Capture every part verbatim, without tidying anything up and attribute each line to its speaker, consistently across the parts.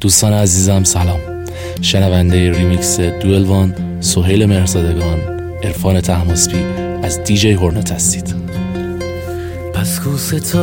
Speaker 1: دوستان عزیزم سلام. شنونده ریمیکس دوئلوان، سهیل مهرزادگان، عرفان طهماسبی از دیجی هورنت هستید.
Speaker 2: پس کو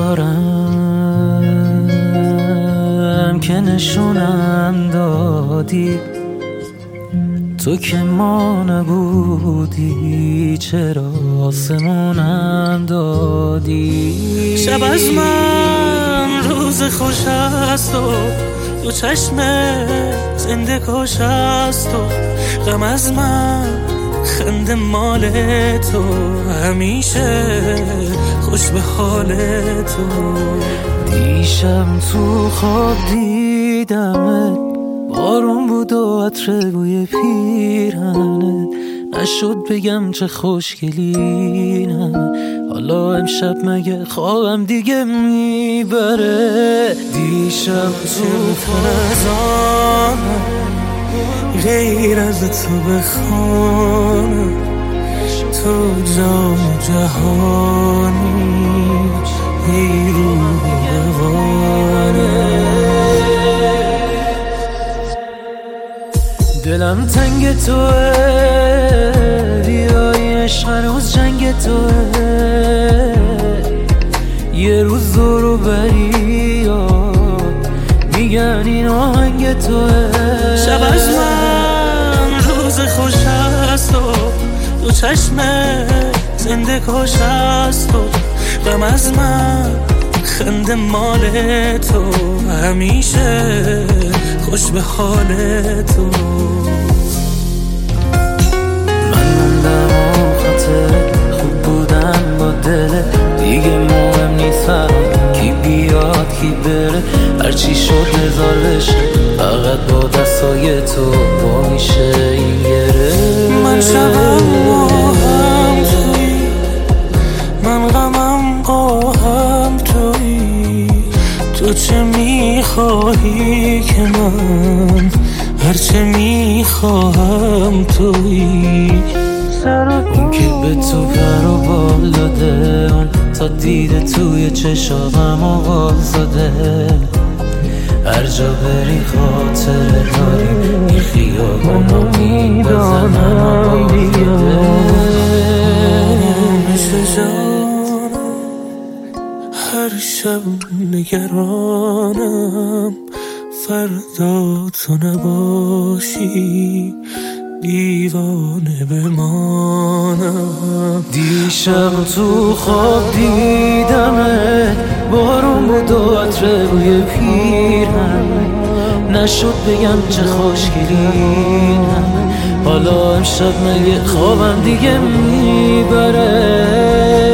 Speaker 2: ستارم که نشونم دادی، تو که ما نبودی چرا آسمونم دادی. شب از من روز خوش است و تو چشم زنده کش است و غم از من خنده مال تو، همیشه خوش به حال تو. دیشب تو خواب دیدمت، بارون بود و عطر بوی پیرهنت، نشد بگم چه خوشگلی نه. حالا امشب مگه خوابم دیگه میبره. دیشب تو فرزانم غیر از تو بخوانم، تو جام جهانی ای روح روانه. دلم تنگ توه، بیای عشق هنوز جنگ توه. یه روز دورو بری میگن این آهنگ توه. شب از من روز خوش است و تو چشم زنده کش است و غم از من خنده مال تو، همیشه خوش به حال تو. من موندم و خاطر خوب بودن با دل دیگه مهم نیست کی بیاد کی بره. هرچی شد هزار بشه فقط با دستای تو با میشه این گره. من شبم با هم توی، من غمم با هم توی. تو چه میخواهی که من هرچه میخواهم توی. اون که به تو پر و بال داده، اون تا دیده توی چشاقم آواز داده. هر جا بری خاطر داریم این خیابانا میدانم بیاده. مثل جانم هر شب نگرانم، فردا تو نباشی دیوانه بمانم. دیشب تو خواب دیدمت، بارون بود و عطر بوی پیرهن، نشد بگم چه خوشگلی نه. حالا امشب مگه خوابم دیگه میبره.